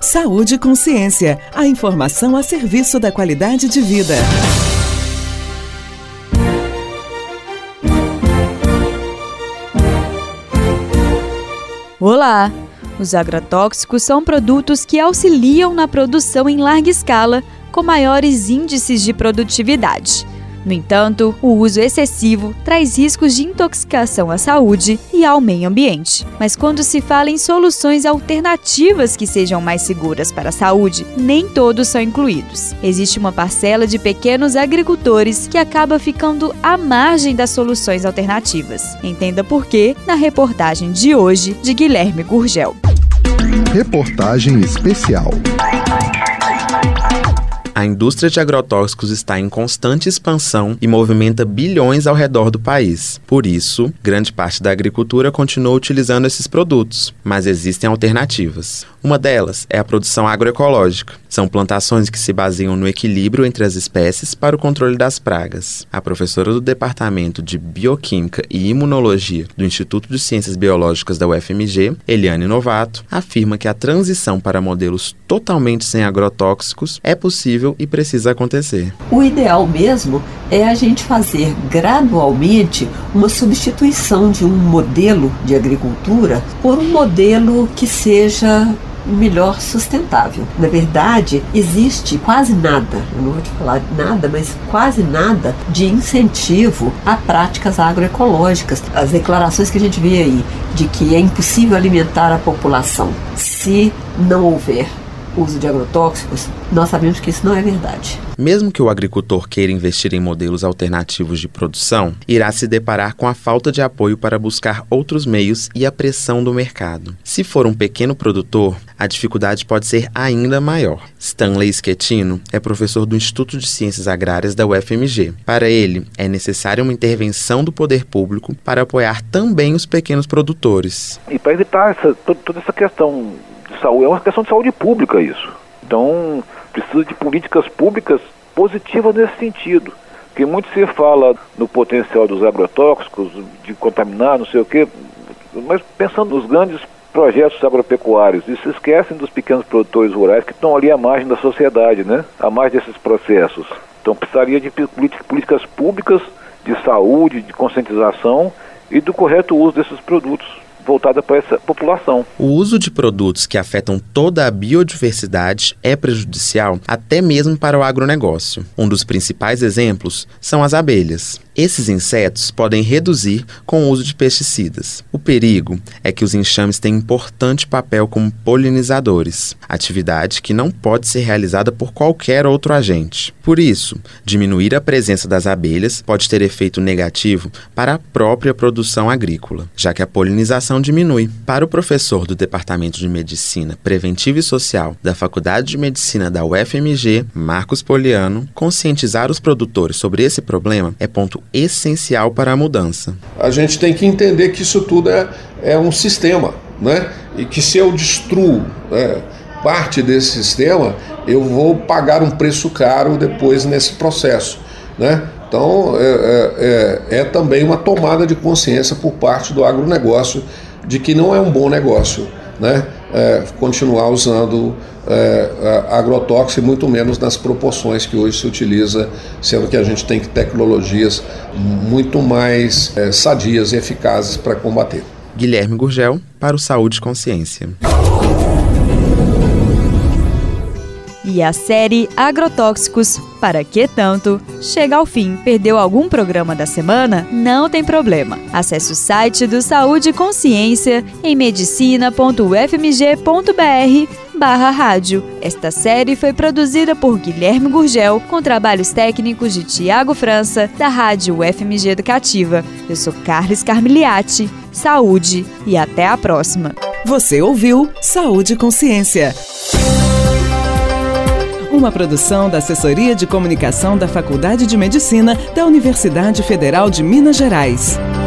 Saúde e Consciência, a informação a serviço da qualidade de vida. Olá! Os agrotóxicos são produtos que auxiliam na produção em larga escala, com maiores índices de produtividade. No entanto, o uso excessivo traz riscos de intoxicação à saúde e ao meio ambiente. Mas quando se fala em soluções alternativas que sejam mais seguras para a saúde, nem todos são incluídos. Existe uma parcela de pequenos agricultores que acaba ficando à margem das soluções alternativas. Entenda por quê na reportagem de hoje de Guilherme Gurgel. Reportagem especial. A indústria de agrotóxicos está em constante expansão e movimenta bilhões ao redor do país. Por isso, grande parte da agricultura continua utilizando esses produtos, mas existem alternativas. Uma delas é a produção agroecológica. São plantações que se baseiam no equilíbrio entre as espécies para o controle das pragas. A professora do Departamento de Bioquímica e Imunologia do Instituto de Ciências Biológicas da UFMG, Eliane Novato, afirma que a transição para modelos totalmente sem agrotóxicos é possível e precisa acontecer. O ideal mesmo é a gente fazer gradualmente uma substituição de um modelo de agricultura por um modelo que seja melhor sustentável. Na verdade, existe quase nada, eu não vou te falar nada, mas quase nada de incentivo a práticas agroecológicas. As declarações que a gente vê aí de que é impossível alimentar a população se não houver uso de agrotóxicos, nós sabemos que isso não é verdade. Mesmo que o agricultor queira investir em modelos alternativos de produção, irá se deparar com a falta de apoio para buscar outros meios e a pressão do mercado. Se for um pequeno produtor, a dificuldade pode ser ainda maior. Stanley Schettino é professor do Instituto de Ciências Agrárias da UFMG. Para ele, é necessária uma intervenção do poder público para apoiar também os pequenos produtores. E para evitar toda essa questão de saúde, é uma questão de saúde pública isso. Então, precisa de políticas públicas positivas nesse sentido. Porque muito se fala no potencial dos agrotóxicos, de contaminar, não sei o quê, mas pensando nos grandes projetos agropecuários, e se esquecem dos pequenos produtores rurais que estão ali à margem da sociedade, né? À margem desses processos. Então, precisaria de políticas públicas de saúde, de conscientização e do correto uso desses produtos voltada para essa população. O uso de produtos que afetam toda a biodiversidade é prejudicial até mesmo para o agronegócio. Um dos principais exemplos são as abelhas. Esses insetos podem reduzir com o uso de pesticidas. O perigo é que os enxames têm importante papel como polinizadores, atividade que não pode ser realizada por qualquer outro agente. Por isso, diminuir a presença das abelhas pode ter efeito negativo para a própria produção agrícola, já que a polinização diminui. Para o professor do Departamento de Medicina Preventiva e Social da Faculdade de Medicina da UFMG, Marcos Poliano, conscientizar os produtores sobre esse problema é ponto essencial para a mudança. A gente tem que entender que isso tudo é um sistema, né? E que se eu destruo parte desse sistema, eu vou pagar um preço caro depois nesse processo, né? Então, é também uma tomada de consciência por parte do agronegócio de que não é um bom negócio, né? Continuar usando agrotóxico, e muito menos nas proporções que hoje se utiliza, sendo que a gente tem tecnologias muito mais sadias e eficazes para combater. Guilherme Gurgel, para o Saúde e Consciência. E a série Agrotóxicos, para que tanto? Chega ao fim. Perdeu algum programa da semana? Não tem problema. Acesse o site do Saúde e Consciência em medicina.ufmg.br/rádio. Esta série foi produzida por Guilherme Gurgel, com trabalhos técnicos de Tiago França, da Rádio UFMG Educativa. Eu sou Carles Carmiliati. Saúde e até a próxima. Você ouviu Saúde e Consciência. Uma produção da Assessoria de Comunicação da Faculdade de Medicina da Universidade Federal de Minas Gerais.